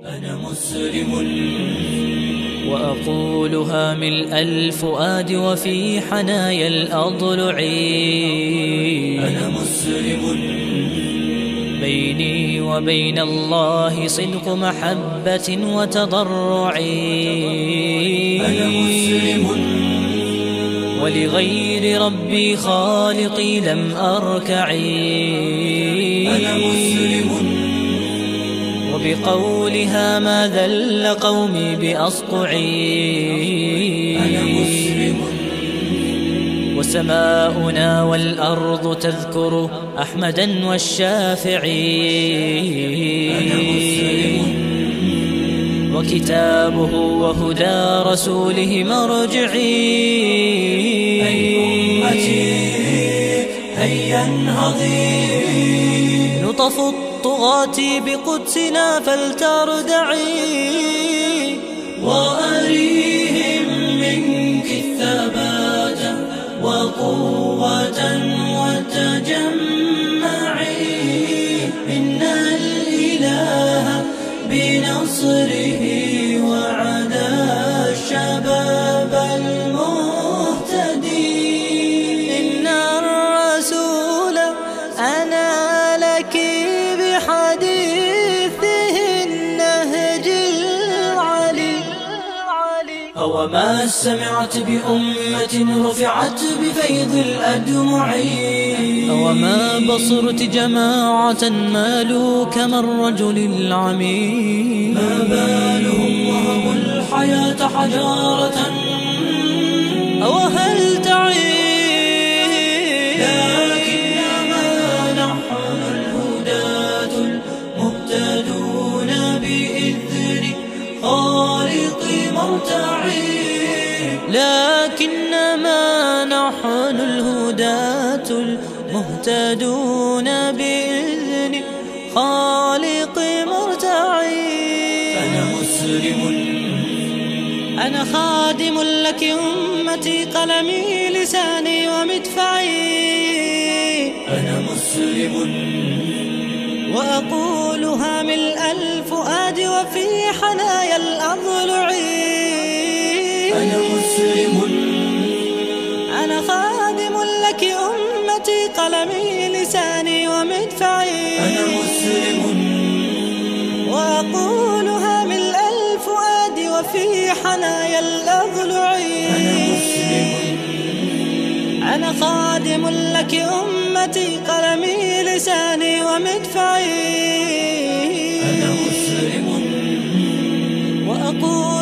أنا مسلم وأقولها ملء الفؤاد وفي حنايا الأضلع. أنا مسلم بيني وبين الله صدق محبة وتضرع. أنا مسلم ولغير ربي خالقي لم أركع. أنا مسلم وبقولها ما ذل قومي بأصطعي. أنا مسلم وسماؤنا والأرض تذكر أحمدا والشافعي. أنا مسلم وكتابه وهدى رسوله مرجعي. أي أمتي هيا انهضي، نطف الطغاة بقدسنا فلتردعي. وأريهم منك الثبات وقوة وتجمعي. إن الإله بنصره وعدا الشباب المهتدي. إن الرسول أنا لك بحديثه النهج العلي. أو ما سمعت بأمة رفعت بفيض الأدمع. أو ما بصرت جماعة مالوا كما الرجل العميل. ما بالهم وهبوا الحياة حجارة. أو هل تعي لكنما نحن الهداة المهتدون بإذن خالق مرتعي. لكنما نحن الهداة المهتدون بإذن خالق مرتعي. أنا مسلم أنا خادم لك أمتي قلمي لساني ومدفعي. أنا مسلم وأقولها ملء الفؤاد وفي حنايا الأضلع. أنا مسلم أنا خادم لك أمتي قلمي لساني ومدفعي. أنا مسلم وأقولها ملء الفؤاد وفي حنايا الأضلع. أنا مسلم أنا خادم لك أمتي قلمي لساني ومدفعي. أنا مسلم وأقول